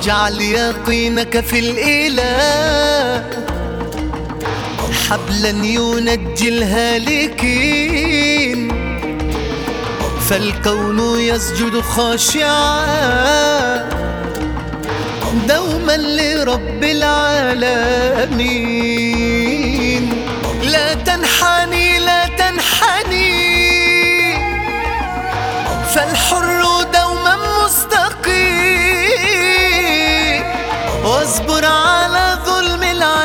واجعل يقينك في الإله حبلا ينجي الهالكين، فالكون يسجد خاشعا دوما لرب العالمين. لا تنحني لا تنحني، فالحر دوما مستقيم، واصبر على ظلم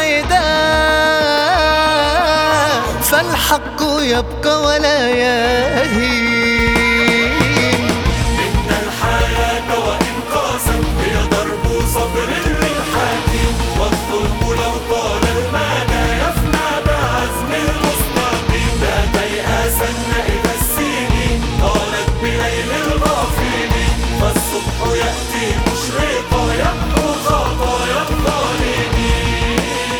العداء، فالحق يبقى ولا يهين. إن الحياة وإن قاست هي ضرب صبر للحكيم، والظلم لو طال المدى يفنى بعزم المستقيم. لا تيأسن إذا السنين طالت بليل الغافلين، فالصبح يأتي مشرقا يمحو خطايا الظالمين.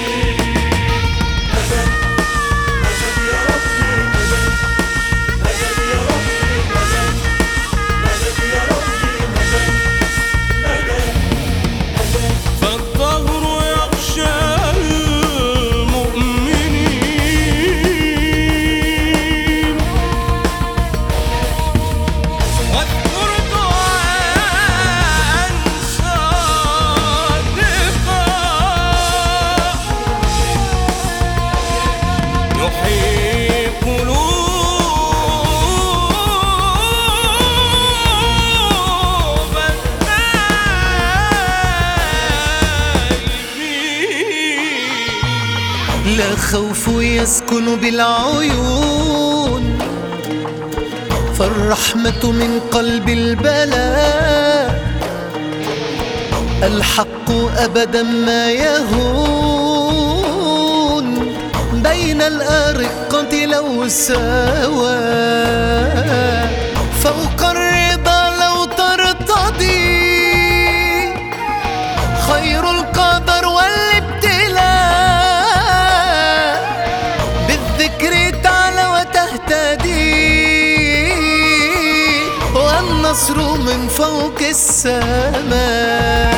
مجد مجد يا ربي مجد، مجد يا ربي مجد، مجد يا ربي مجد، مجد مجد. فالظهر يغشى المؤمنين، واذكر دعاء صادقا يحيي قلوب التائبين. لا خوف يسكن بالعيون، فالرحمة من قلب البلاء، الحق أبدا ما يهون، بين الأرقة لو سوى، فوق الرضا لو ترتضي، خير القدر والابتلاء، بالذكر تعلى وتهتدي، والنصر من فوق السماء.